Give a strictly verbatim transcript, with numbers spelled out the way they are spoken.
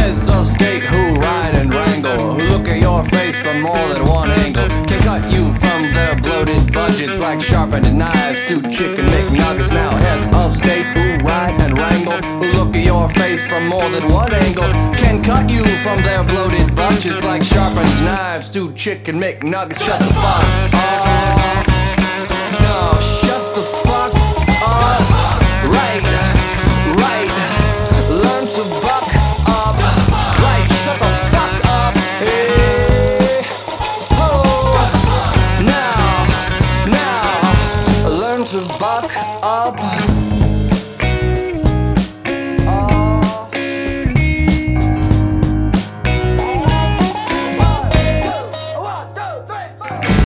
heads of state who ride and wrangle, who look at your face from more than one angle, can cut you from their bloated budgets like sharpened knives to chicken McNuggets. Now heads of state who ride and wrangle, who look at your face from more than one angle, can cut you from their bloated budgets like sharpened knives to chicken McNuggets. Shut the fuck up. No, shut the fuck up. Right, right. Learn to buck up. Right, shut the fuck up. Hey, oh. Now, now. Learn to buck up.